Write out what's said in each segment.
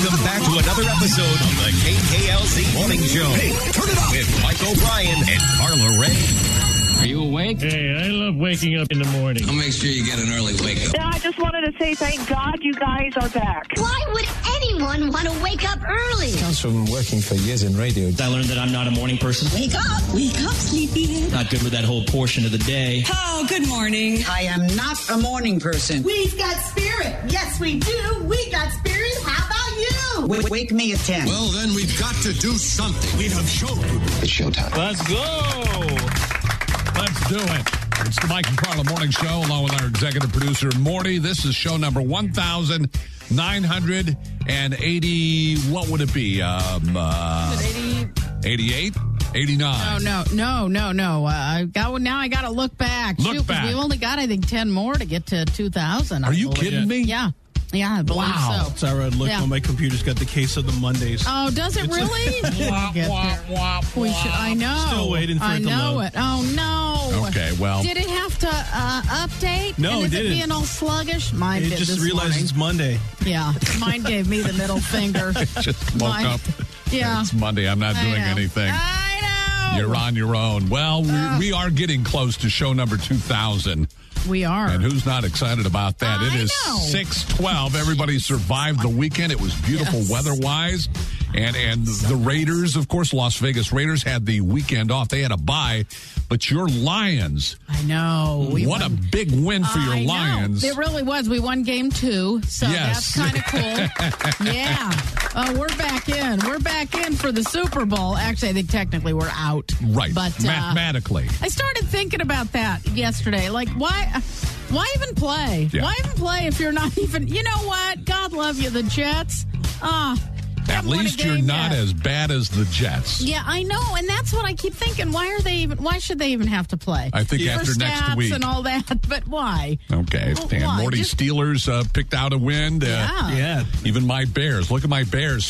Welcome back to another episode of the KKLZ Morning Show. Hey, turn it up with Mike O'Brien and Carla Ray. Are you awake? Hey, I love waking up in the morning. I'll make sure you get an early wake up. Yeah, I just wanted to say thank God you guys are back. Why would anyone want to wake up early? Comes from working for years in radio. I learned that I'm not a morning person. Wake up, sleepyhead. Not good with that whole portion of the day. Oh, good morning. I am not a morning person. We've got spirit. Yes, we do. We got spirit. How about you? Wake me at 10. Well, then we've got to do something. We have show. It's showtime. Let's go. Let's do it. It's the Mike and Carla Morning Show, along with our executive producer, Morty. This is show number 1,980. What would it be? 88? 89? No. I got to look back. Look back. We've only got, I think, 10 more to get to 2,000. Are you kidding me? Yeah, I believe so. Sorry, I looked when my computer's got the case of the Mondays. Oh, does it really? I know. Still waiting for it to load. Oh, no. Okay, well. Did it have to update? No, and it didn't. Is it being all sluggish? Mine did just this realized morning. it's Monday. Yeah, mine gave me the middle finger. Just woke up. Yeah. It's Monday. I'm not doing anything. I know. You're on your own. Well, we are getting close to show number 2,000. We are. And who's not excited about that? I It is know. 6:12. Everybody survived the weekend. It was beautiful weather-wise. And the Raiders, of course, Las Vegas Raiders had the weekend off. They had a bye. But your Lions. I know. What a big win for your Lions. It really was. We won game 2, so Yes. that's kind of cool. Yeah. We're back in. We're back in for the Super Bowl. Actually, I think technically we're out. Right. But mathematically. I started thinking about that yesterday. Like, why even play? Yeah. Why even play if you're not even, you know what? God love you, the Jets. At least you're not as bad as the Jets. Yeah, I know, and that's what I keep thinking. Why should they even have to play? I think after For next stats week. and all that, but why? Okay, and Why? Morty Steelers picked out a win. Yeah. Even my Bears. Look at my Bears,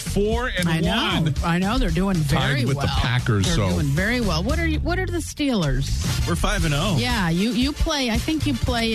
4-1. I know they're doing very Tied with well. the Packers. They're doing very well. What are the Steelers? We're 5-0. Yeah, you play. I think you play.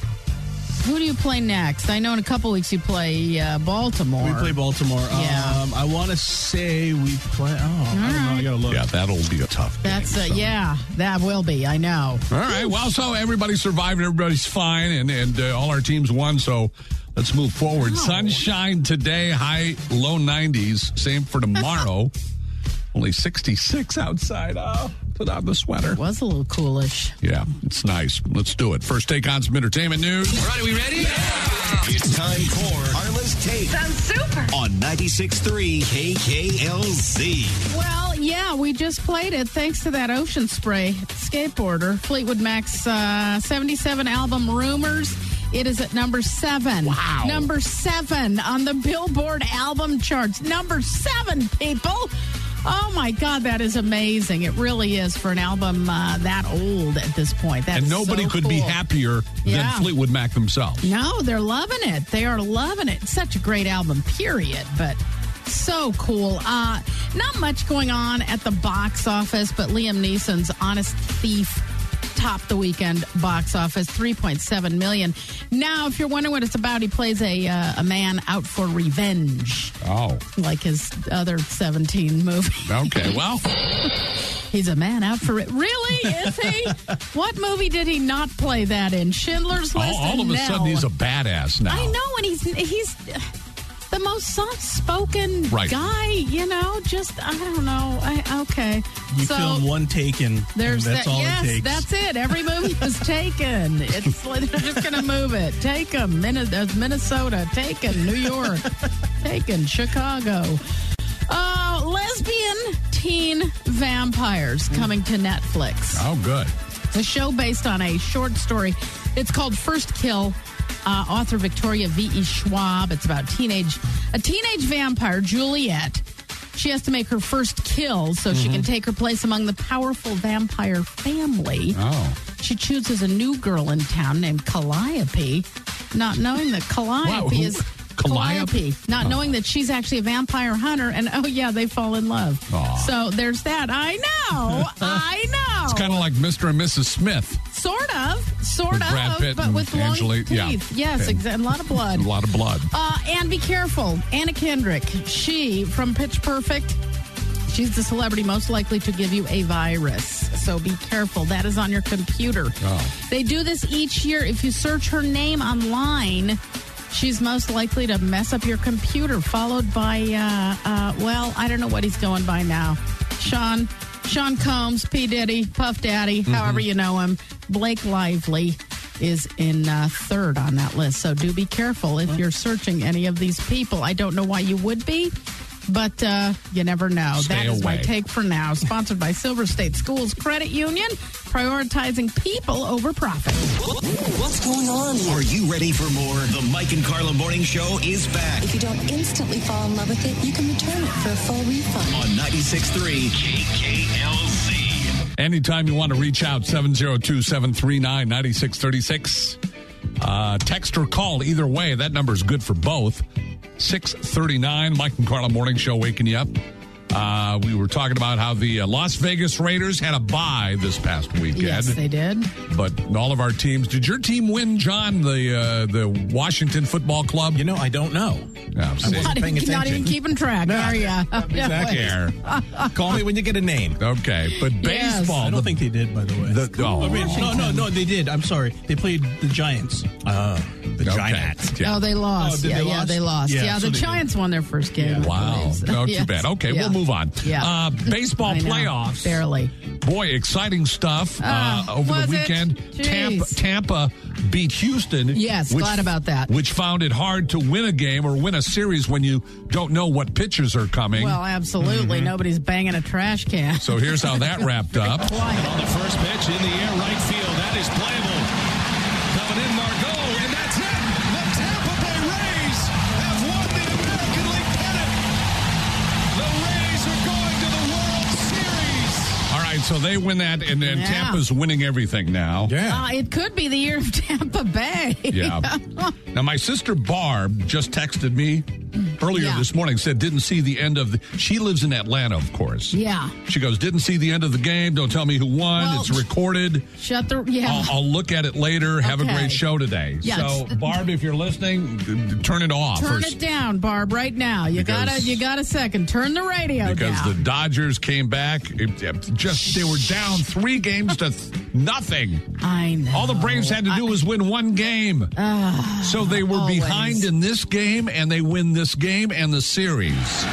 Who do you play next? I know in a couple weeks you play Baltimore. We play Baltimore. Yeah. I want to say we play. I don't know. I got to look. Yeah, that'll be a tough game. That's that will be. I know. All right. Well, so everybody survived. Everybody's fine, and all our teams won. So let's move forward. Sunshine today, high low 90s. Same for tomorrow. Only 66 outside. Oh, put on the sweater. It was a little coolish. Yeah, it's nice. Let's do it. First take on some entertainment news. All right, are we ready? Yeah. It's time for Carla's Take. Sounds super. On 96.3 KKLZ. Well, yeah, we just played it thanks to that Ocean Spray skateboarder. Fleetwood Mac's 77 album Rumors. It is at number 7. Wow. Number 7 on the Billboard album charts. Number 7, people. Oh, my God, that is amazing. It really is for an album that old at this point. That's And nobody so cool. cool. be happier than Fleetwood Mac themselves. No, they're loving it. They are loving it. Such a great album, period. But so cool. Not much going on at the box office, but Liam Neeson's Honest Thief topped the weekend box office, $3.7 million. Now, if you're wondering what it's about, he plays a man out for revenge. Oh. Like his other 17 movies. Okay, well. He's a man out for it. Really? Is he? What movie did he not play that in? Schindler's List. All of a sudden, he's a badass now. I know, and he's the most soft-spoken guy, you know, just, I don't know. Okay. You filmed one Taken. There's that's all it takes. That's it. Every movie is Taken. It's like they're just going to move it. Taken, Minnesota. Taken, New York. Taken, Chicago. Lesbian teen vampires coming to Netflix. Oh, good. A show based on a short story. It's called First Kill. Author Victoria V.E. Schwab. It's about a teenage vampire, Juliet. She has to make her first kill so she can take her place among the powerful vampire family. Oh. She chooses a new girl in town named Calliope, not knowing that Calliope is... Calliope, not knowing that she's actually a vampire hunter, and they fall in love. Aww. So there's that. I know. It's kind of like Mr. and Mrs. Smith. Sort of, Brad Pitt but and with long Angela- teeth. yeah. Yes, And- exactly. A lot of blood. A lot of blood. And be careful. Anna Kendrick, she from Pitch Perfect, she's the celebrity most likely to give you a virus. So be careful. That is on your computer. Oh. They do this each year. If you search her name online, she's most likely to mess up your computer, followed by, well, I don't know what he's going by now. Sean Combs, P. Diddy, Puff Daddy, however you know him. Blake Lively is in third on that list. So do be careful if you're searching any of these people. I don't know why you would be, but you never know. Stay That is my away. take for now. Sponsored by Silver State Schools Credit Union, prioritizing people over profit. What's going on here? Are you ready for more? The Mike and Carla Morning Show is back If you don't instantly fall in love with it, you can return it for a full refund. on 96.3 KKLZ. Anytime you want to reach out, 702-739-9636. Text or call, either way. That number is good for both. 639, Mike and Carla Morning Show waking you up. We were talking about how the Las Vegas Raiders had a bye this past weekend. Yes, they did. But all of our teams. Did your team win, John, the Washington Football Club? You know, I don't know. Yeah, see. Not paying even attention. keeping track, are you? Exactly. Care. Call me when you get a name. Okay, but Yes. baseball. I don't think they did, by the way. No, they did. I'm sorry. They played the Giants. The Giants. Yeah. Oh, they lost. Oh, did they Yeah, lost? they lost. Yeah, Yeah, so the they Giants won their first game. Yeah. Wow. No, too Yes. bad. Okay, Yeah. we'll move on. Yeah. Baseball I know. playoffs. Barely. Boy, exciting stuff over was the it? weekend. Jeez. Tampa beat Houston. Yes, glad about that. Which found it hard to win a game or win a series when you don't know what pitchers are coming. Well, absolutely. Nobody's banging a trash can. So here's how that wrapped up. Quiet. On the first pitch in the air, right field. That is playable. Coming in, Margot, and that's it. The Tampa Bay Rays have won the American League pennant. The Rays are going to the World Series. All right, so they win that, and then Yeah. Tampa's winning everything now. It could be the year of Tampa Bay. Yeah. Now, my sister Barb just texted me earlier Yeah. this morning, said didn't see the end of the... She lives in Atlanta, of course. Yeah. She goes, didn't see the end of the game. Don't tell me who won. Well, it's recorded. Shut the... Yeah. I'll look at it later. Have a Okay. great show today. Yeah, So, it's- Barb, if you're listening, turn it off. Turn it down, Barb, right now. You got a second. Turn the radio Because down. the Dodgers came back. They were down 3 games to nothing. I know. All the Braves had to do was win one game. So they were always. behind in this game, and they win this game and the series.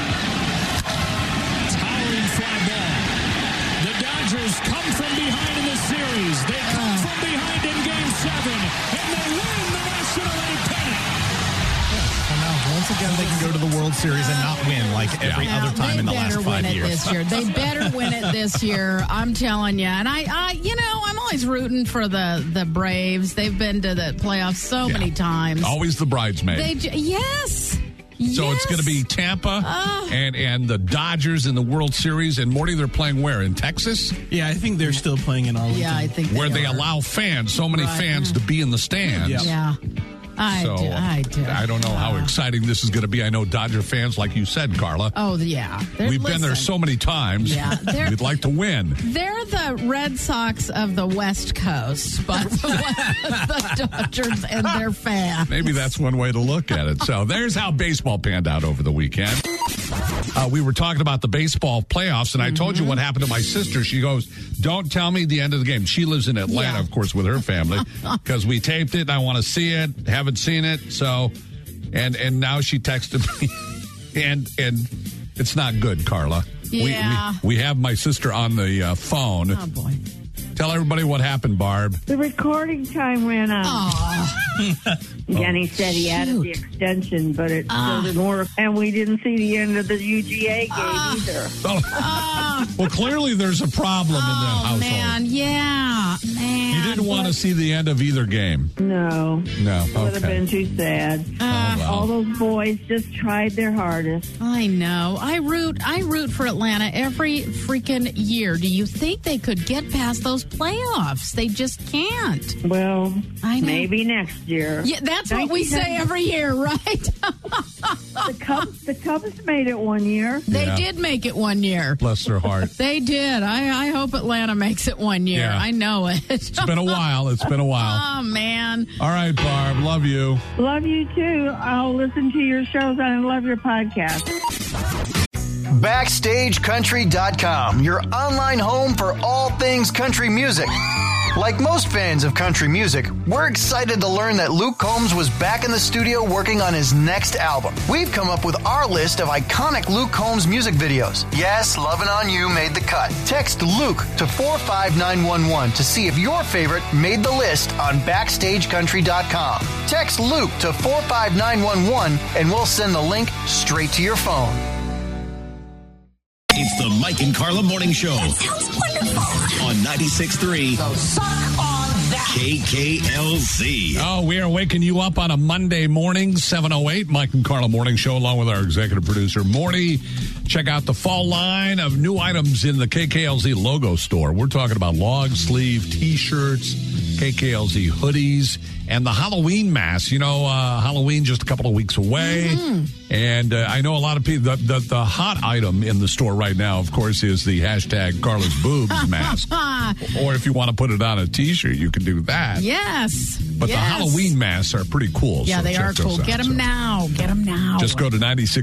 Towering fly ball. The Dodgers come from behind in the series. They come from behind in Game 7, and they win the National League pennant. Once again, they can go to the World Series and not win like every Now, other time in the last 5 They better win it years. this year. They better win it this year. I'm telling you. And I'm always rooting for the Braves. They've been to the playoffs so many times. Always the bridesmaid. Yes. So it's going to be Tampa and the Dodgers in the World Series. And Morty, they're playing where? In Texas? Yeah, I think they're still playing in Arlington. Yeah, I think Where they are. allow fans, so many Right. fans, to be in the stands. Yeah. Yeah. I do. I don't know how exciting this is going to be. I know Dodger fans, like you said, Carla. Oh, yeah. We've been there so many times. Yeah, they're- We'd like to win. They're the Red Sox of the West Coast, but the Dodgers and their fans. Maybe that's one way to look at it. So there's how baseball panned out over the weekend. We were talking about the baseball playoffs, and I told you what happened to my sister. She goes, don't tell me the end of the game. She lives in Atlanta, Yeah. of course, with her family, because we taped it, and I want to see it. Haven't seen it. So, and now she texted me, and it's not good, Carla. Yeah. We have my sister on the phone. Oh, boy. Tell everybody what happened, Barb. The recording time ran out. Oh, Jenny said he added the extension, but it still didn't work. And we didn't see the end of the UGA game either. Well, clearly there's a problem in that household. man. Yeah, man. You didn't want to see the end of either game. No. No. It would have Okay. been too sad. All those boys just tried their hardest. I know. I root for Atlanta every freaking year. Do you think they could get past those playoffs? They just can't. Well, I know. maybe next year. Yeah, that's what we say every year, right? The Cubs made it one year. They did make it one year. Bless their heart. They did. I hope Atlanta makes it one year. Yeah. I know it. It's been a while. Oh, man. All right, Barb. Love you. Love you, too. I'll listen to your shows and I love your podcast. BackstageCountry.com, your online home for all things country music. Like most fans of country music, we're excited to learn that Luke Combs was back in the studio working on his next album. We've come up with our list of iconic Luke Combs music videos. Yes, Lovin' On You made the cut. Text Luke to 45911 to see if your favorite made the list on BackstageCountry.com. Text Luke to 45911 and we'll send the link straight to your phone. It's the Mike and Carla Morning Show. That sounds wonderful. On 96.3. So suck on that. KKLZ. Oh, we are waking you up on a Monday morning, 7:08. Mike and Carla Morning Show, along with our executive producer, Morty. Check out the fall line of new items in the KKLZ logo store. We're talking about long sleeve T-shirts, KKLZ hoodies, and the Halloween mask. You know, Halloween just a couple of weeks away. Mm-hmm. And I know a lot of people, the hot item in the store right now, of course, is the hashtag Carla's Boobs mask. Or if you want to put it on a T-shirt, you can do that. Yes. But the Halloween masks are pretty cool. Yeah, so they are cool. Get them now. Get them now. Just go to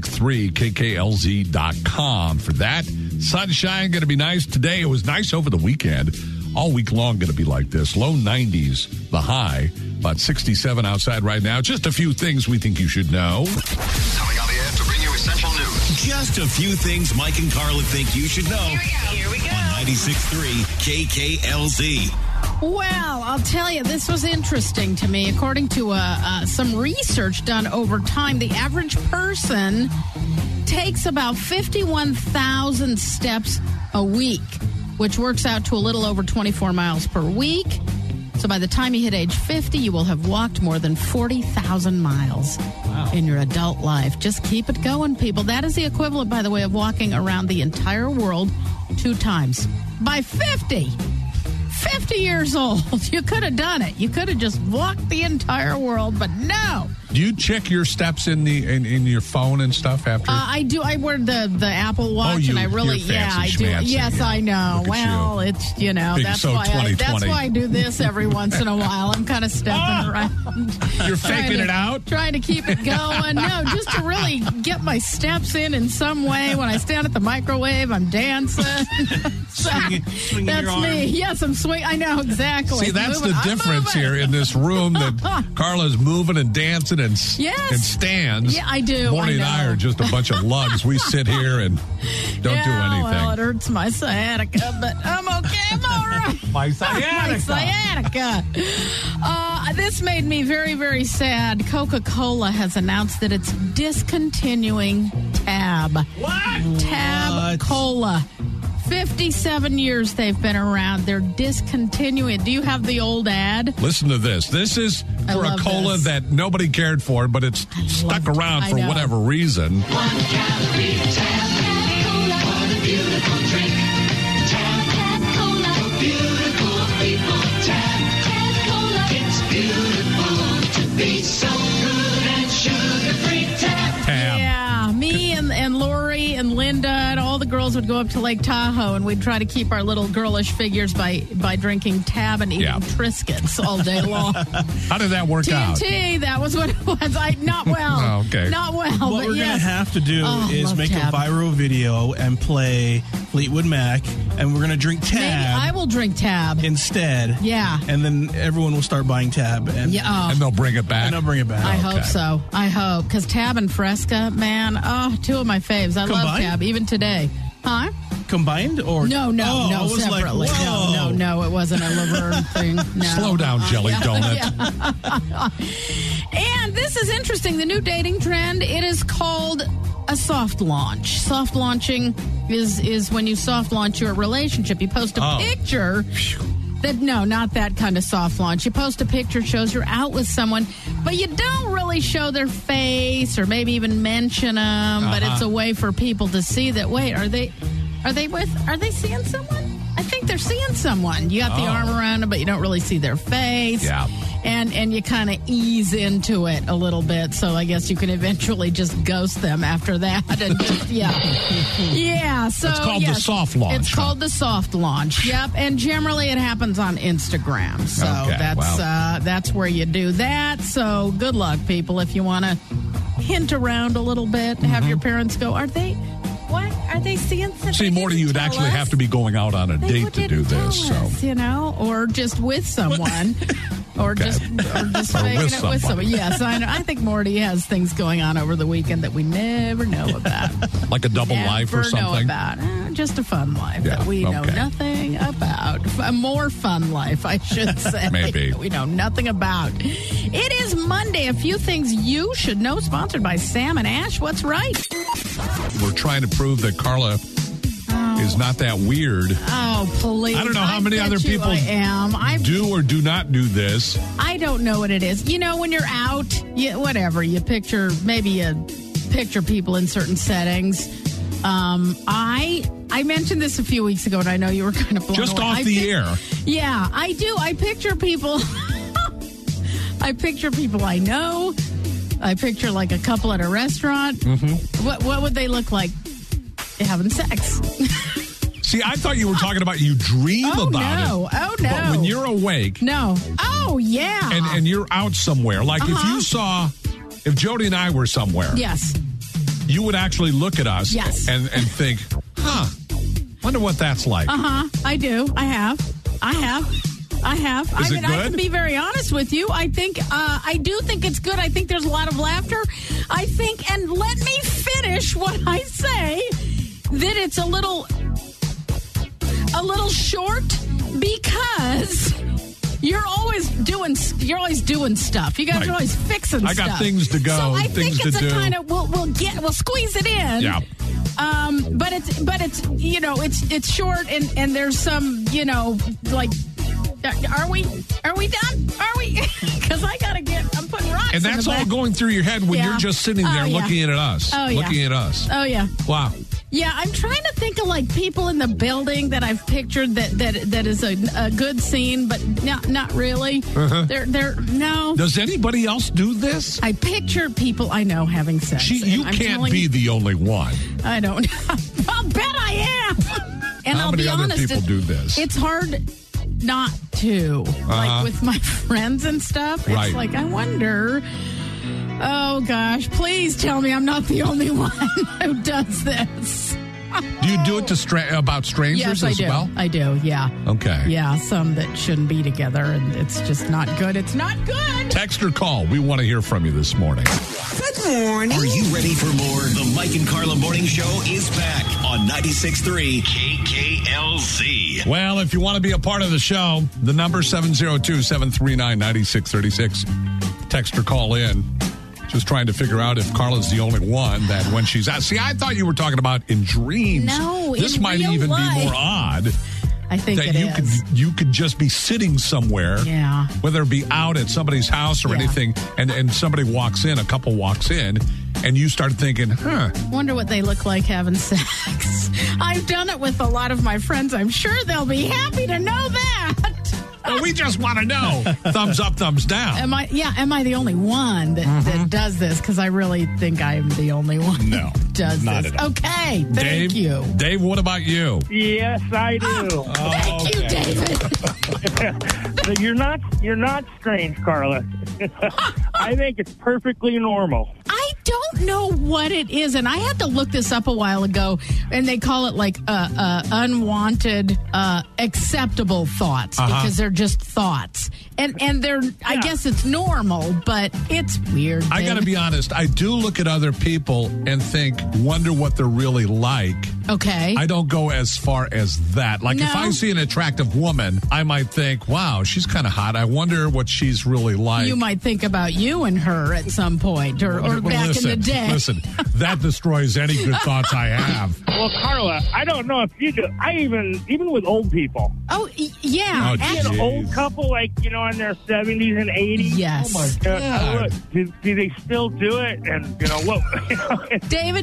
963kklz.com for that. Sunshine, going to be nice today. It was nice over the weekend. All week long going to be like this. Low 90s, the high. About 67 outside right now. Just a few things we think you should know. Coming on the air to bring you essential news. Just a few things Mike and Carla think you should know. Here we go. On 96.3 KKLZ. Well, I'll tell you, this was interesting to me. According to some research done over time, the average person takes about 51,000 steps a week, which works out to a little over 24 miles per week. So by the time you hit age 50, you will have walked more than 40,000 miles in your adult life. Just keep it going, people. That is the equivalent, by the way, of walking around the entire world 2 times. By 50 years old, you could have done it. You could have just walked the entire world, but no. Do you check your steps in your phone and stuff after? I do. I wear the Apple Watch, and I really, I do. Yes, I know. Well, it's big that's why I do this every once in a while. I'm kind of stepping around. You're faking it out, trying to keep it going. No, just to really get my steps in some way. When I stand at the microwave, I'm dancing. Swinging that's your arm. me. Yes, I'm swinging. I know exactly. See, that's the difference here in this room that Carla's moving and dancing and stands. Yeah, I do. Morty and I are just a bunch of lugs. We sit here and don't do anything. Well, it hurts my sciatica, but I'm okay. I'm all right. My sciatica. This made me very, very sad. Coca-Cola has announced that it's discontinuing Tab. What? Tab Cola. 57 years they've been around. They're discontinuing. Do you have the old ad? Listen to this. This is for a cola that nobody cared for, but it's stuck around for whatever reason. 1 calorie Tab Cola. What a beautiful drink. Tab Cola. Beautiful people. Tab Cola. It's beautiful to be so good and sugar-free. Tab. Yeah, me and Lori and Linda and all the girls would go up to Lake Tahoe, and we'd try to keep our little girlish figures by drinking Tab and eating Triscuits all day long. How did that work out? TNT, that was what it was. Not well. Oh, okay. Not well. What but we're going to have to do is make Tab. a viral video and play Fleetwood Mac, and we're going to drink Tab. Maybe I will drink Tab instead. Yeah. And then everyone will start buying Tab. And, and they'll bring it back. I hope so. I hope. Because Tab and Fresca, man, 2 of my faves. I love Tab, even today. Huh? Combined or no, separately. Like, no, it wasn't a Laverne thing. No. Slow down, Jelly Donut. And this is interesting. The new dating trend, it is called a soft launch. Soft launching is when you soft launch your relationship. You post a picture. No, not that kind of soft launch. You post a picture, shows you're out with someone, but you don't really show their face or maybe even mention them. But it's a way for people to see that. Wait, are they seeing someone? I think they're seeing someone. You got the arm around them, but you don't really see their face. Yeah. And you kind of ease into it a little bit, so I guess you can eventually just ghost them after that. And just, yeah. So it's called the soft launch. It's called the soft launch. Yep. And generally it happens on Instagram. So that's where you do that. So good luck, people, if you want to hint around a little bit, have your parents go, Are they seeing something? See, Morty, you would actually have to be going out on a date to do this. Or just with someone. Or just faking it with someone. Yes, I know. I think Morty has things going on over the weekend that we never know about. Like a double life or something? Never know about. Just a fun life that we know nothing about. A more fun life, I should say. Maybe. We know nothing about. It is Monday. A few things you should know. Sponsored by Sam and Ash. What's right? We're trying to prove that Carla is not that weird. Oh, please. I don't know how many other people do or do not do this. I don't know what it is. You know, when you're out, you picture people in certain settings. I mentioned this a few weeks ago, and I know you were kind of blown just away. Off the air. Yeah, I do. I picture people. I picture people I know. I picture like a couple at a restaurant. Mm-hmm. What would they look like? Having sex. See, I thought you were talking about you dream about it. Oh, no. But when you're awake. No. Oh, yeah. And you're out somewhere. Like if Jody and I were somewhere. Yes. You would actually look at us and think, wonder what that's like. I do. I have. Is it good? I can be very honest with you. I think, I do think it's good. I think there's a lot of laughter. I think, and let me finish what I say, that it's a little short because you're always doing stuff. You guys are always fixing stuff. I got things to go. So I things think it's to a do. kind of we'll squeeze it in. Yeah. But it's short and there's some like. Are we done? Are we? Because I'm putting rocks and that's all going through your head when you're just sitting there looking at us. Looking at us. Oh, yeah. Wow. Yeah, I'm trying to think of like people in the building that I've pictured that is a good scene, but not really. They're no. Does anybody else do this? I picture people I know having sex. You can't be the only one. I don't know. I'll bet I am. And How I'll many be other honest, people do this? It's hard not to. Like with my friends and stuff. It's like, I wonder. Oh, gosh. Please tell me I'm not the only one who does this. Do you do it about strangers as well? I do, yeah. Okay. Yeah, some that shouldn't be together, and it's just not good. It's not good. Text or call. We want to hear from you this morning. Good morning. Are you ready for more? The Mike and Carla Morning Show is back on 96.3 KKLZ. Well, if you want to be a part of the show, the number 702-739-9636. Text or call in. Just trying to figure out if Carla's the only one that when she's out. See, I thought you were talking about in dreams. No, this might even be more odd. I think that you could just be sitting somewhere, whether it be out at somebody's house or anything, and somebody walks in, a couple walks in, and you start thinking, wonder what they look like having sex. I've done it with a lot of my friends. I'm sure they'll be happy to know that. Well, we just want to know. Thumbs up, thumbs down. Am I the only one that does this? Because I really think I'm the only one no, who does not this. at all. Okay, thank you. Dave, what about you? Yes, I do. Thank you, David. You're not strange, Carla. I think it's perfectly normal. I don't know what it is, and I had to look this up a while ago, and they call it like unwanted, acceptable thoughts because they're just thoughts, and they're. I guess it's normal, but it's weird. David. I got to be honest. I do look at other people and think, wonder what they're really like. Okay. I don't go as far as that. Like if I see an attractive woman, I might think, wow, she's kind of hot. I wonder what she's really like. You might think about you and her at some point, or back in the day. Listen, that destroys any good thoughts I have. Well, Carla, I don't know if you do. I even with old people. Oh, yeah. An old couple, like, in their 70s and 80s. Yes. Oh, my God. Do they still do it? And, what? David,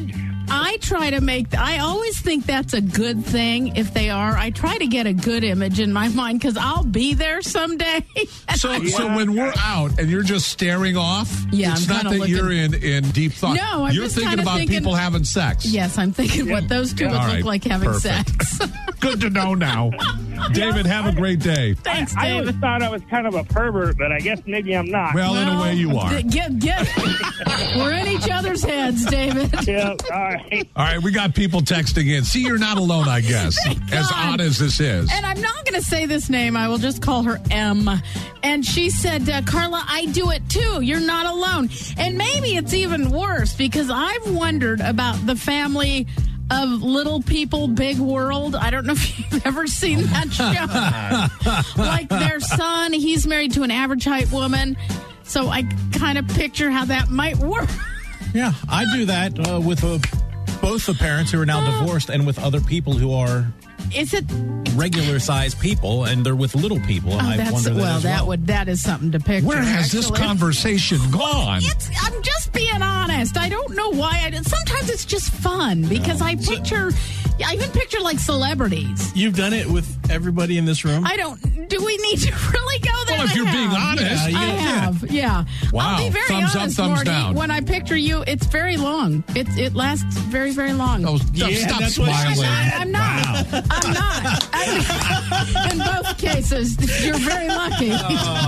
I try to I always think that's a good thing if they are. I try to get a good image in my mind because I'll be there someday. So when we're out and you're just staring off, it's not that you're in deep thought. No, I'm you're just thinking about people having sex. Yes, I'm thinking what those two would look like having sex. Good to know now. David, have a great day. Thanks, I David. always thought I was kind of a pervert, but I guess maybe I'm not. Well, in a way you are. We're in each other's heads, David. Yeah, all right. All right, we got people texting in. See, you're not alone, I guess, as odd as this is. And I'm not going to say this name. I will just call her M. And she said, Carla, I do it too. You're not alone. And maybe it's even worse because I've wondered about the family of Little People, Big World. I don't know if you've ever seen that show. Like their son, he's married to an average height woman. So I kind of picture how that might work. Yeah, I do that with both the parents who are now divorced and with other people who are regular sized people and they're with little people. And I wonder that is something to picture. Where has this conversation gone? I'm just being honest. I don't know why. Sometimes it's just fun because I even picture like celebrities. You've done it with everybody in this room? Do we need to really go there? Well, if you're being honest. I have, yeah. Wow. I'll be very thumbs honest, up, thumbs Morty. down. When I picture you, it's very long. It lasts very, very long. Oh, stop smiling. I'm not. Wow. I'm not. In both cases, you're very lucky. All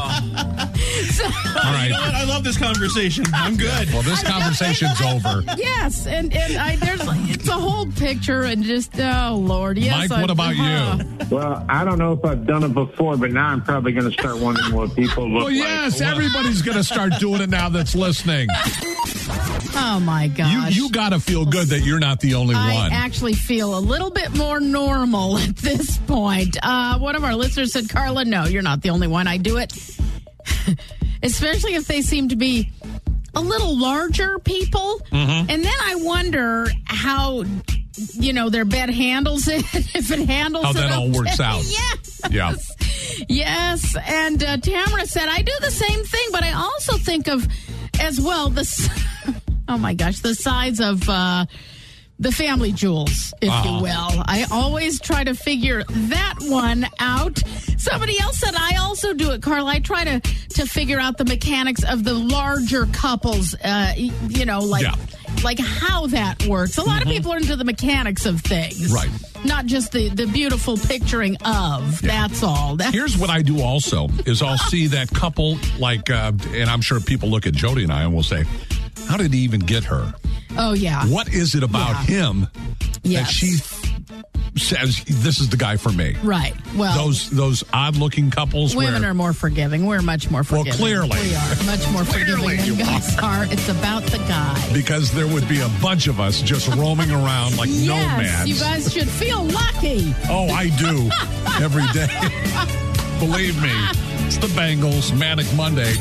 right. You know what? I love this conversation. I'm good. Well, this conversation's over. Yes, and it's a whole picture and just, oh, Lord. Yes, Mike, what about you? Well, I don't know if I've done it before, but now I'm probably going to start wondering what people look like. Well, yes, everybody's going to start doing it now that's listening. Oh, my gosh. You got to feel good that you're not the only one. I actually feel a little bit more normal at this point. One of our listeners said, Carla, no, you're not the only one. I do it, especially if they seem to be a little larger people. Mm-hmm. And then I wonder how, their bed handles it, if it handles how it. How that all works out. Yes. Yeah. Yes. And Tamara said, I do the same thing, but I also think of, as well, oh my gosh, the size of the family jewels, if you will. I always try to figure that one out. Somebody else said I also do it, Carl. I try to figure out the mechanics of the larger couples, like how that works. A lot of people are into the mechanics of things. Right. Not just the beautiful picturing of. Yeah. That's all. Here's what I do also, is I'll see that couple, and I'm sure people look at Jody and I and will say, how did he even get her? Oh, yeah. What is it about him that she says, this is the guy for me? Right. Well, those odd-looking couples. Women are more forgiving. We're much more forgiving. Well, clearly. We are much more forgiving than guys are. It's about the guy. Because there would be a bunch of us just roaming around like nomads. You guys should feel lucky. Oh, I do. Every day. Believe me. It's the Bengals Manic Monday.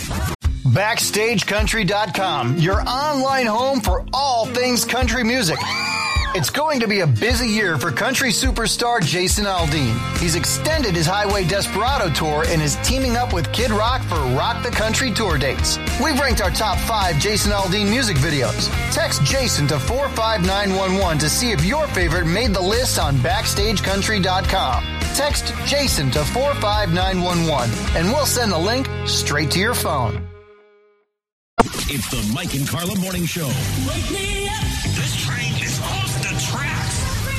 BackstageCountry.com, your online home for all things country music. It's going to be a busy year for country superstar Jason Aldean. He's extended his Highway Desperado tour and is teaming up with Kid Rock for Rock the Country tour dates. We've ranked our top 5 Jason Aldean music videos. Text Jason to 45911 to see if your favorite made the list on BackstageCountry.com. Text Jason to 45911 and we'll send the link straight to your phone. It's the Mike and Carla Morning Show. Wake me up. This train is off the tracks.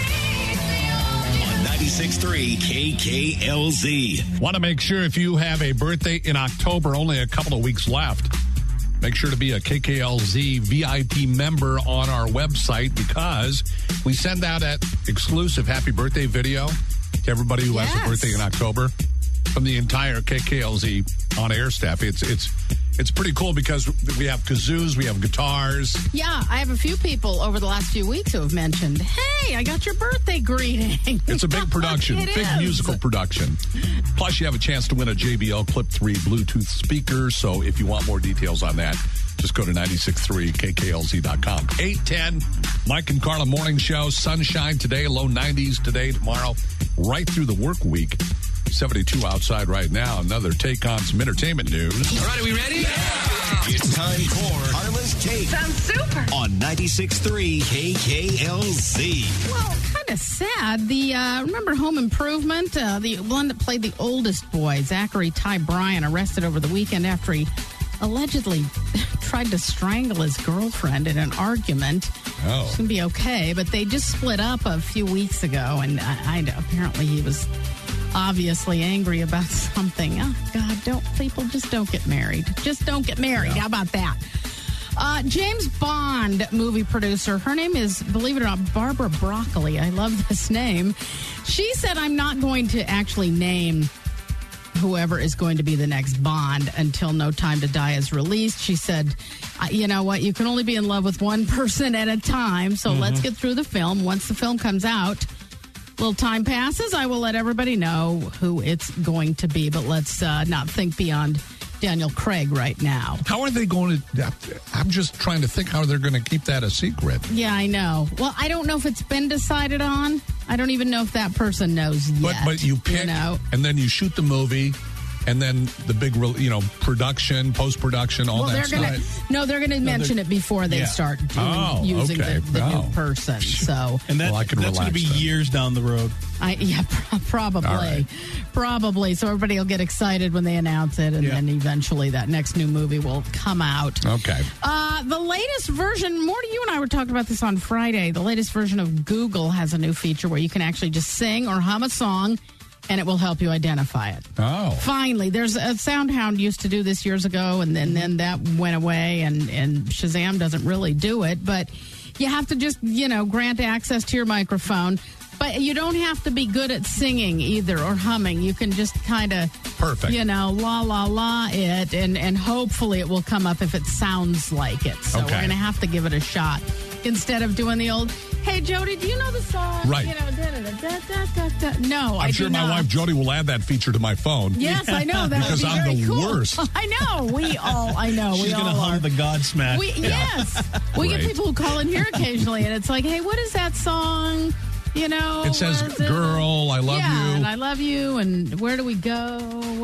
On 96.3 KKLZ. Want to make sure if you have a birthday in October, only a couple of weeks left, make sure to be a KKLZ VIP member on our website because we send out an exclusive happy birthday video to everybody who has a birthday in October from the entire KKLZ on-air staff. It's pretty cool because we have kazoos, we have guitars. Yeah, I have a few people over the last few weeks who have mentioned, hey, I got your birthday greeting. It's a big production, big musical production. Plus, you have a chance to win a JBL Clip 3 Bluetooth speaker. So if you want more details on that, just go to 963kklz.com. 8:10, Mike and Carla Morning Show. Sunshine today, low 90s today, tomorrow, right through the work week. 72 outside right now. Another take on some entertainment news. All right, are we ready? Yeah. It's time for Carla's Take. Sounds super. On 96.3 KKLZ. Well, kind of sad. Remember Home Improvement? The one that played the oldest boy, Zachary Ty Bryan, arrested over the weekend after he allegedly tried to strangle his girlfriend in an argument. Oh. It's going to be okay, but they just split up a few weeks ago, and apparently he was obviously angry about something. Oh, God, people just don't get married. Just don't get married. Yeah. How about that? James Bond movie producer, her name is, believe it or not, Barbara Broccoli. I love this name. She said, I'm not going to actually name whoever is going to be the next Bond until No Time to Die is released. She said, you know what, you can only be in love with one person at a time, so let's get through the film. Once the film comes out, little time passes, I will let everybody know who it's going to be, but let's not think beyond Daniel Craig right now. How are they going to... I'm just trying to think how they're going to keep that a secret. Yeah, I know. Well, I don't know if it's been decided on. I don't even know if that person knows yet. But you pick, and then you shoot the movie, and then the big, production, post-production, all that stuff. They're going to mention it before they start using the new person. So, and I can that's going to be years down the road. Probably. Right. Probably. So everybody will get excited when they announce it, and then eventually that next new movie will come out. Okay. The latest version, Morty, you and I were talking about this on Friday. The latest version of Google has a new feature where you can actually just sing or hum a song, and it will help you identify it. Oh. Finally. There's a SoundHound used to do this years ago, and then that went away, and Shazam doesn't really do it. But you have to just, grant access to your microphone. But you don't have to be good at singing either or humming. You can just kind of, perfect, la, la, la it, and hopefully it will come up if it sounds like it. So we're going to have to give it a shot instead of doing the old, hey, Jody, do you know the song? Right. No, I'm sure my wife Jody will add that feature to my phone. Yes, I know. That because would be I'm very the cool. worst. I know. She's going to hum the Godsmack. Yes. We get people who call in here occasionally, and it's like, hey, what is that song? It says, girl, I love you. And I love you, and where do we go?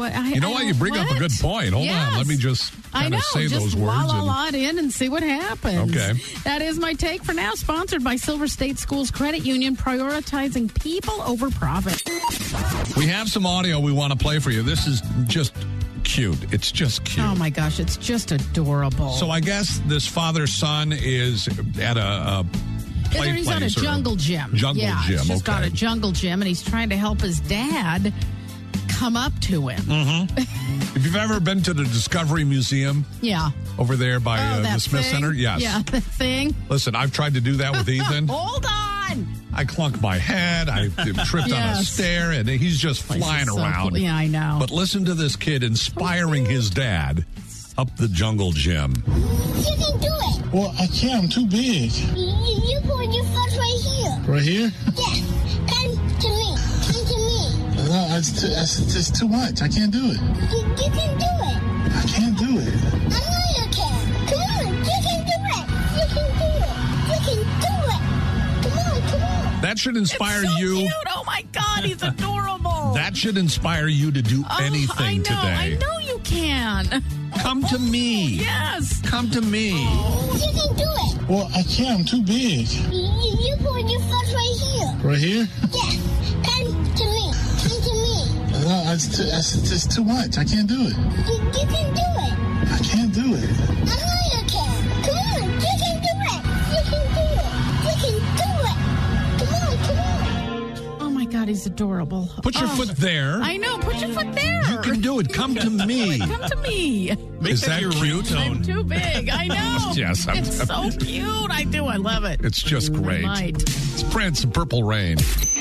You bring up a good point. Hold on. Let me just kind of say those words. La it in and see what happens. Okay. That is my take for now, sponsored by Silver State Schools Credit Union, prioritizing people over profit. We have some audio we want to play for you. This is just cute. It's just cute. Oh, my gosh. It's just adorable. So I guess this father-son is at a... He's at a jungle gym. Gym. He's got a jungle gym, and he's trying to help his dad come up to him. Mm-hmm. If you've ever been to the Discovery Museum, over there by the Smith Center, the thing. Listen, I've tried to do that with Ethan. Hold on. I clunked my head. I tripped on a stair, and he's just flying around. Cool. Yeah, I know. But listen to this kid inspiring his dad up the jungle gym. You can do it. Well, I can't. I'm too big. You put your foot right here. Right here? Yeah. Come to me. Come to me. No, it's just too much. I can't do it. You can do it. I can't do it. I know you can. Come on. You can do it. You can do it. You can do it. Come on. That should inspire you. Cute. Oh, my God. He's adorable. That should inspire you to do anything today. I know you can. Come to me. Yes. Come to me. You can do it. Well, I can't. I'm too big. You put your foot right here. Right here? Yeah. Come to me. Come to me. No, it's just too much. I can't do it. You can do it. I can't do it. I know you can. Come on. You can do it. You can do it. You can do it. Come on. Oh, my God. He's adorable. Put your foot there. I know. Put your foot there. You can do it. Come to me. Come to me. Is that cute? I'm too big. I know. Yes. It's so cute. I do. I love it. It's just great. It's Prince and Purple Rain.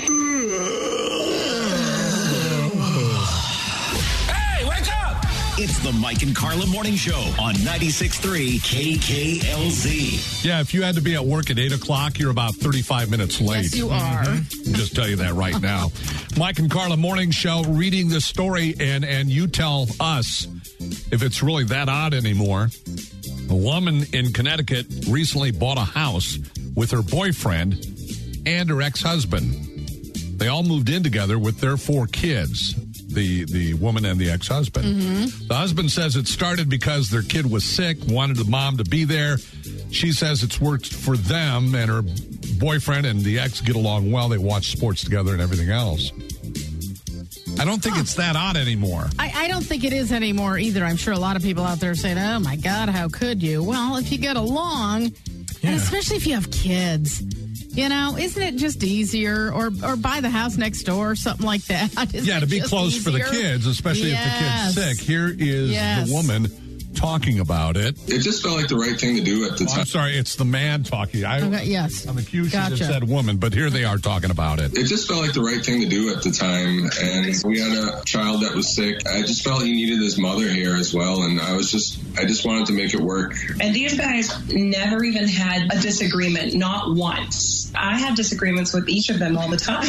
Hey, wake up! It's the Mike and Carla Morning Show on 96.3 KKLZ. Yeah, if you had to be at work at 8 o'clock, you're about 35 minutes late. Yes, you are. I'll just tell you that right now. Mike and Carla Morning Show, reading the story, and you tell us if it's really that odd anymore. A woman in Connecticut recently bought a house with her boyfriend and her ex-husband. They all moved in together with their 4 kids. the woman and the ex-husband. Mm-hmm. The husband says it started because their kid was sick, wanted the mom to be there. She says it's worked for them, and her boyfriend and the ex get along well. They watch sports together and everything else. I don't think it's that odd anymore. I don't think it is anymore either. I'm sure a lot of people out there are saying, oh, my God, how could you? Well, if you get along, and especially if you have kids, you know, isn't it just easier? Or buy the house next door or something like that? To be close for the kids, especially if the kid's sick. Here is the woman talking about it. It just felt like the right thing to do at the time. I'm sorry, it's the man talking. Yes. On the cue, she just said woman, but here they are talking about it. It just felt like the right thing to do at the time, and we had a child that was sick. I just felt he needed his mother here as well, and I just wanted to make it work. And these guys never even had a disagreement, not once. I have disagreements with each of them all the time.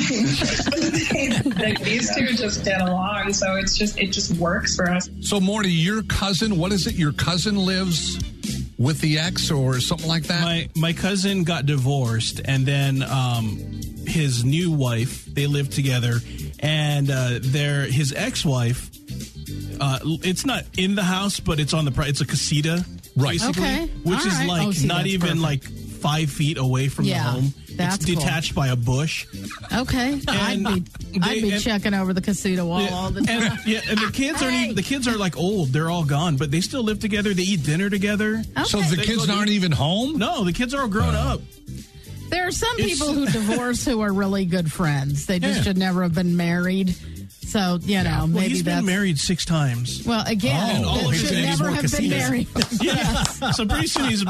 These two just get along, so it just works for us. So, Morty, your cousin, what is it? Your cousin lives with the ex or something like that? My cousin got divorced, and then his new wife, they lived together, and his ex-wife, it's not in the house, but it's on it's a casita, basically, which is not even like 5 feet away from the home. It's detached by a bush. Okay, I'd be checking over the casita wall all the time. And the kids the kids are like old; they're all gone, but they still live together. They eat dinner together. Okay. So the kids aren't even home? No, the kids are all grown up. There are some people who divorce who are really good friends. They just should never have been married. So, maybe he's been married 6 times. Well, again, he should never have been married. So pretty soon he's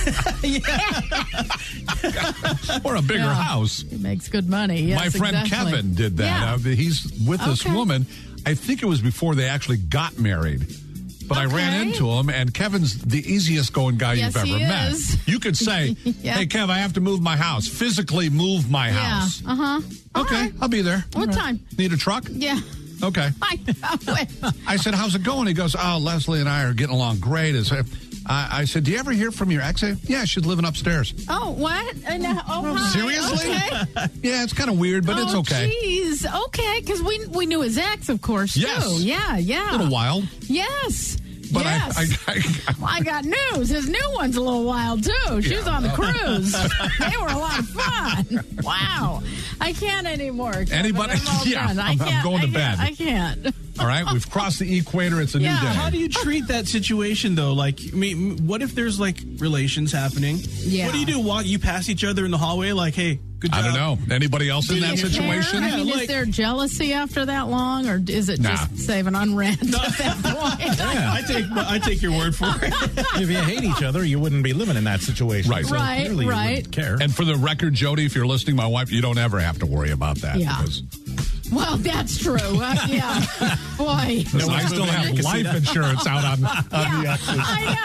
or a bigger house. He makes good money. Yes, my friend Kevin did that. He's with this woman. I think it was before they actually got married. But I ran into him, and Kevin's the easiest going guy you've ever met. You could say, hey, Kev, I have to move my house. Physically move my house. Okay, I'll be there. What time? Need a truck? Yeah. Okay. I said, how's it going? He goes, Leslie and I are getting along great. I said, do you ever hear from your ex? Yeah, she's living upstairs. Oh, what? Hi. Seriously? Okay. Yeah, it's kind of weird, but it's okay. Jeez. Okay, because we knew his ex, of course, yes. too. Yeah. A little wild. Yes. But yes. I got news. His new one's a little wild, too. She was on the cruise. They were a lot of fun. Wow. I can't anymore. Anybody? I'm going to bed. I can't. All right, we've crossed the equator. It's a new day. How do you treat that situation, though? Like, I mean, what if there's, like, relations happening? Yeah. What do you do? You pass each other in the hallway like, hey, good job? I don't know. Anybody else in that situation? Care? I mean, is there jealousy after that long, or is it just saving unrent at that point? I take your word for it. If you hate each other, you wouldn't be living in that situation. Right. So clearly you wouldn't care. And for the record, Jody, if you're listening, my wife, you don't ever have to worry about that. Yeah. Well, that's true. Yeah. Boy. I still have life insurance out on the exes.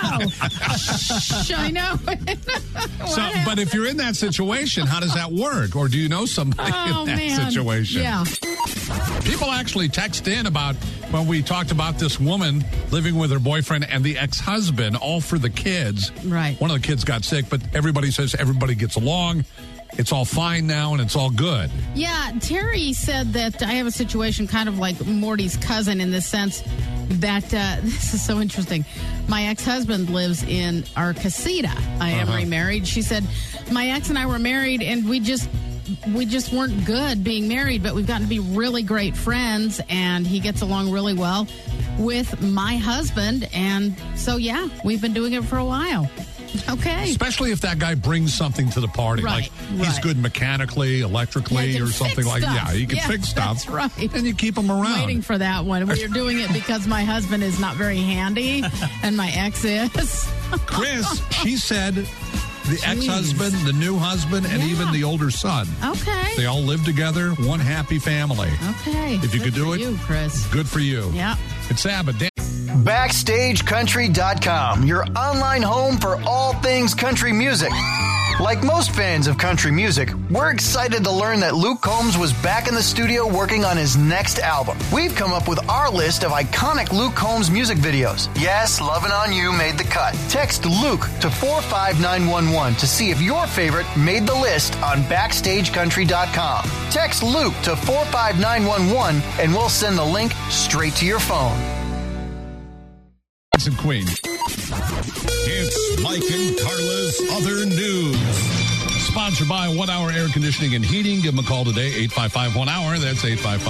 I know. But if you're in that situation, how does that work? Or do you know somebody in that situation? Yeah. People actually text in about when we talked about this woman living with her boyfriend and the ex-husband, all for the kids. Right. One of the kids got sick, but everybody says everybody gets along. It's all fine now, and it's all good. Yeah, Terry said that I have a situation kind of like Morty's cousin in the sense that, this is so interesting, my ex-husband lives in our casita. I am remarried. She said, my ex and I were married, and we just weren't good being married, but we've gotten to be really great friends, and he gets along really well with my husband, and so, yeah, we've been doing it for a while. Okay. Especially if that guy brings something to the party. Right, like he's good mechanically, electrically, or something like that. Yeah, he can fix stuff. That's right. And you keep him around. Waiting for that one. We are doing it because my husband is not very handy and my ex is. Chris, she said the ex-husband, the new husband, and even the older son. Okay. They all live together, one happy family. Okay. If you could do it, you, Chris. Good for you. Yeah. It's Sabbath. BackstageCountry.com, your online home for all things country music. Like most fans of country music, we're excited to learn that Luke Combs was back in the studio working on his next album. We've come up with our list of iconic Luke Combs music videos. Yes, Lovin' On You made the cut. Text Luke to 45911 to see if your favorite made the list on BackstageCountry.com. Text Luke to 45911 and we'll send the link straight to your phone. And Queen. It's Mike and Carla's Other News. Sponsored by 1 Hour Air Conditioning and Heating. Give them a call today, 855-1-HOUR. That's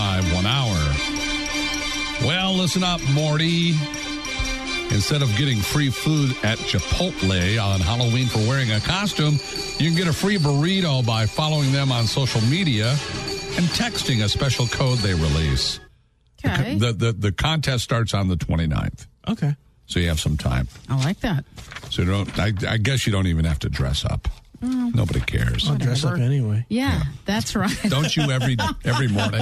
855-1-HOUR. Well, listen up, Morty. Instead of getting free food at Chipotle on Halloween for wearing a costume, you can get a free burrito by following them on social media and texting a special code they release. Okay. The contest starts on the 29th. Okay. So you have some time. I like that. So you don't. I guess you don't even have to dress up. Nobody cares. I'll dress up anyway. Yeah, that's right. Don't you every morning?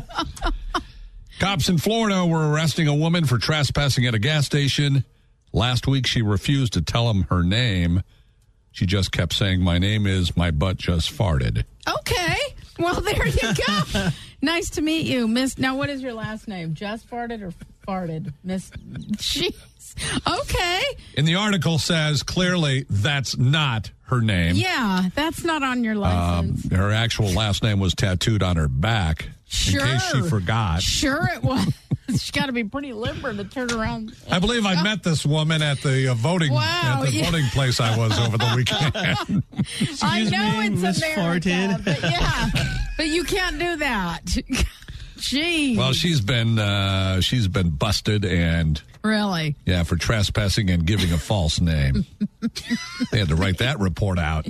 Cops in Florida were arresting a woman for trespassing at a gas station. Last week, she refused to tell them her name. She just kept saying, "My name is, my butt just farted." Okay. Well, there you go. Nice to meet you, Miss. Now, what is your last name? Just farted or farted? Miss. Jeez. Okay. And the article says clearly that's not her name. Yeah, that's not on your license. Her actual last name was tattooed on her back. Sure. In case she forgot. Sure it was. She's got to be pretty limber to turn around. I believe I met this woman at the voting voting place I was over the weekend. I know it's Miss America, Farted. but yeah, but you can't do that. Jeez. Well, she's been busted and really, yeah, for trespassing and giving a false name. They had to write that report out.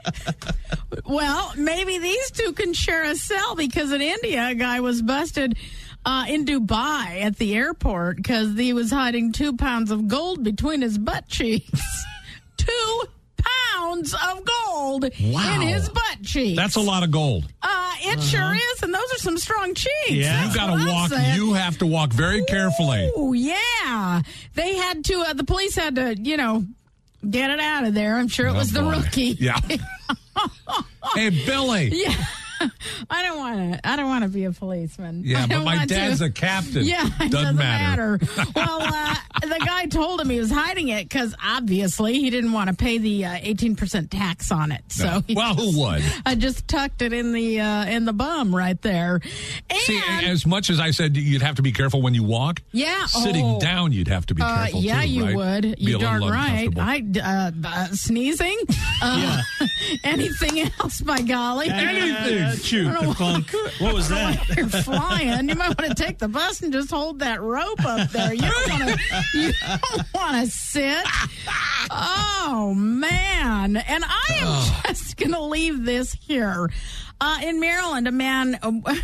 Well, maybe these two can share a cell because in India, a guy was busted in Dubai at the airport because he was hiding 2 pounds of gold between his butt cheeks. 2 pounds of gold in his butt cheeks. That's a lot of gold. It sure is, and those are some strong cheeks. Yeah, you got to walk. You have to walk very carefully. Oh yeah, they had to. The police had to, get it out of there. I'm sure it was the rookie. Yeah. Hey, Billy. Yeah. I don't want to be a policeman. Yeah, but my dad's a captain. Yeah, it doesn't matter. Well, the guy told him he was hiding it because obviously he didn't want to pay the 18% tax on it. So who would? I just tucked it in the bum right there. And, see, as much as I said you'd have to be careful when you walk. Yeah, sitting down you'd have to be careful. Yeah, too, you right? would. Be You darn right. Sneezing. Anything else? By golly, anything. What was that? You're flying. You might want to take the bus and just hold that rope up there. You don't want to sit. Oh man! And I am just going to leave this here. In Maryland, a man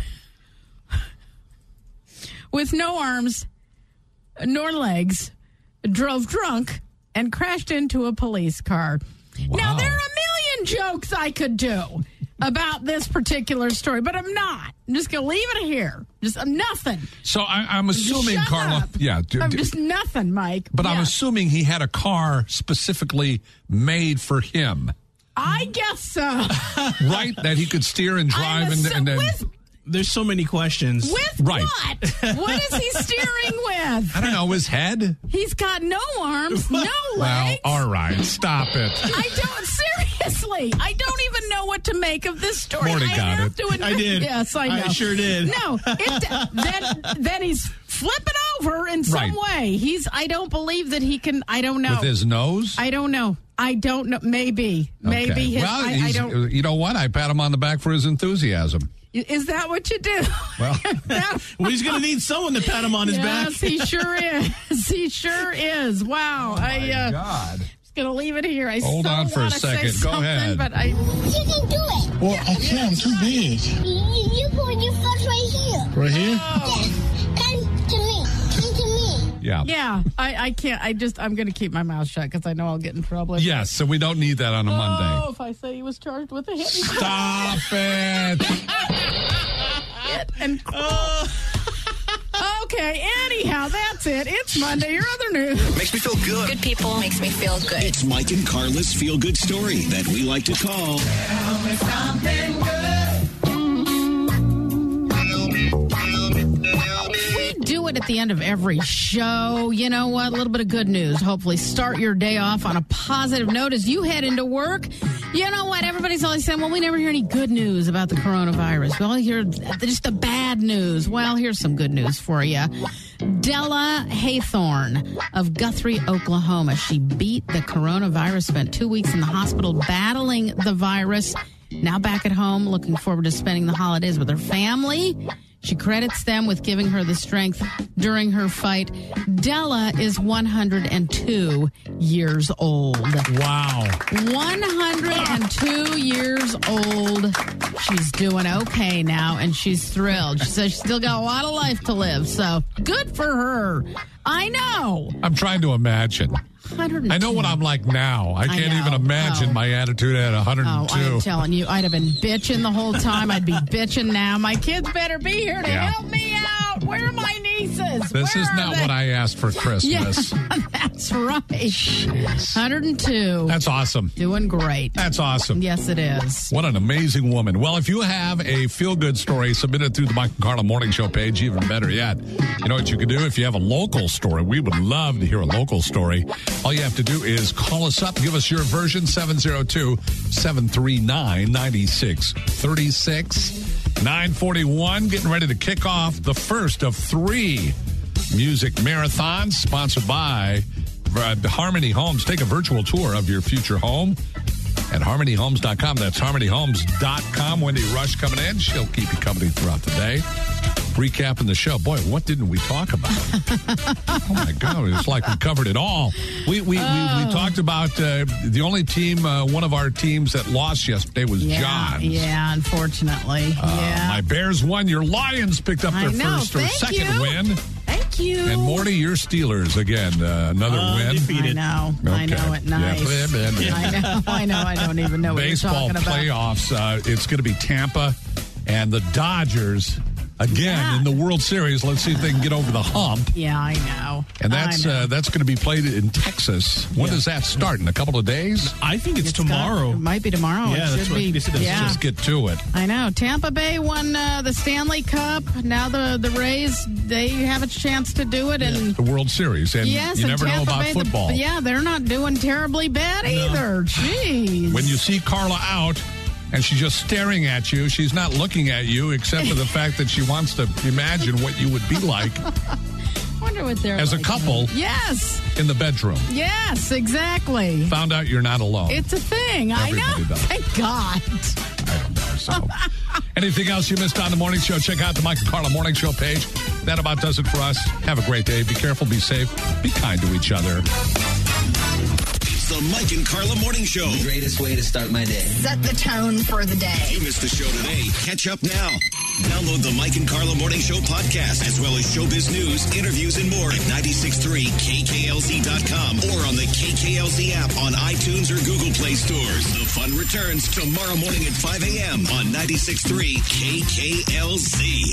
with no arms nor legs drove drunk and crashed into a police car. Wow. Now there are a million jokes I could do about this particular story, but I'm not. I'm just going to leave it here. Just nothing. So I'm assuming, Shut Carla. up. Yeah. I'm just nothing, Mike. But I'm Yeah. assuming he had a car specifically made for him. I guess so. Right? That he could steer and drive and then. There's so many questions. With Right. what? What is he steering with? I don't know, his head? He's got no arms, no Well, legs. all right. Stop it. Seriously, I don't even know what to make of this story. Morty I got have it. to admit, I did. Yes, I know. I sure did. No, then he's flipping over in some way. I don't believe that he can. I don't know. With his nose? I don't know. Maybe. Okay. His, well, I don't. you know what? I pat him on the back for his enthusiasm. Is that what you do? Well, well, he's going to need someone to pat him on his back. Yes, he sure is. He sure is. Wow. God. Just going to leave it here. Hold on for a second. Go ahead. But You can do it. Well, I can't. I'm too big. You put your foot right here. Right here? Yes. Come to me. Come to me. Yeah. Yeah, I can't. I'm going to keep my mouth shut because I know I'll get in trouble. Yes, so we don't need that on a Monday. Oh, if I say he was charged with a hit. Stop it. Hit and Okay, anyhow, that's it. It's Monday. Your other news. Makes me feel good. Good people makes me feel good. It's Mike and Carla's feel-good story that we like to call... Tell me something good. We do it at the end of every show. You know what? A little bit of good news. Hopefully start your day off on a positive note as you head into work. You know what? Everybody's always saying, well, we never hear any good news about the coronavirus. We all hear just the bad news. Well, here's some good news for you. Della Haythorne of Guthrie, Oklahoma. She beat the coronavirus, spent 2 weeks in the hospital battling the virus. Now back at home, looking forward to spending the holidays with her family. She credits them with giving her the strength during her fight. Della is 102 years old. Wow. 102 years old. She's doing okay now, and she's thrilled. She says she's still got a lot of life to live, so good for her. I know. I'm trying to imagine. 102. I know what I'm like now. I can't even imagine my attitude at 102. Oh, I'm telling you, I'd have been bitching the whole time. I'd be bitching now. My kids better be here to help me out. Where are my nieces? This is not what I asked for Christmas. Yeah, that's right. Jeez. 102. That's awesome. Doing great. That's awesome. Yes, it is. What an amazing woman. Well, if you have a feel-good story, submit it through the Mike and Carla Morning Show page. Even better yet, you know what you can do? If you have a local story, we would love to hear a local story. All you have to do is call us up. Give us your version, 702-739-9636. 9:41, getting ready to kick off the first of 3 music marathons sponsored by Harmony Homes. Take a virtual tour of your future home at harmonyhomes.com. That's harmonyhomes.com. Wendy Rush coming in. She'll keep you company throughout the day. Recapping the show. Boy, what didn't we talk about? Oh, my God. It's like we covered it all. We talked about the only team, one of our teams that lost yesterday was John's. Yeah, unfortunately. My Bears won. Your Lions picked up their first or second win. Thank you. And Morty, your Steelers, again, another win. I know. Okay. I know it. Nice. Yeah. I know. I don't even know what Baseball you're talking about. playoffs. It's going to be Tampa and the Dodgers. Again, in the World Series, let's see if they can get over the hump. Yeah, I know. And that's going to be played in Texas. When does that start? In a couple of days? I think it's tomorrow. It might be tomorrow. Yeah, that's what they said. Let's just get to it. I know. Tampa Bay won the Stanley Cup. Now the Rays, they have a chance to do it. And the World Series. And you never know about football. They're not doing terribly bad either. Jeez. When you see Carla out, and she's just staring at you. She's not looking at you except for the fact that she wants to imagine what you would be like. Wonder what they're as like. a couple. Yes. In the bedroom. Yes, exactly. Found out you're not alone. It's a thing. Everybody I know. does. Thank God. I don't know. So, anything else you missed on the morning show? Check out the Mike and Carla Morning Show page. That about does it for us. Have a great day. Be careful. Be safe. Be kind to each other. The Mike and Carla Morning Show. The greatest way to start my day. Set the tone for the day. If you missed the show today, catch up now. Download the Mike and Carla Morning Show podcast, as well as showbiz news, interviews, and more at 963KKLZ.com or on the KKLZ app on iTunes or Google Play stores. The fun returns tomorrow morning at 5 a.m. on 963 KKLZ.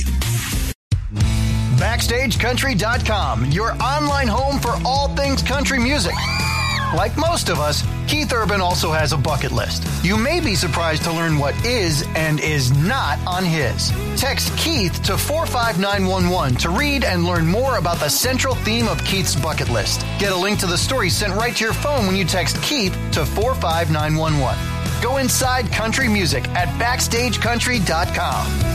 BackstageCountry.com, your online home for all things country music. Like most of us, Keith Urban also has a bucket list. You may be surprised to learn what is and is not on his. Text Keith to 45911 to read and learn more about the central theme of Keith's bucket list. Get a link to the story sent right to your phone when you text Keith to 45911. Go inside country music at BackstageCountry.com.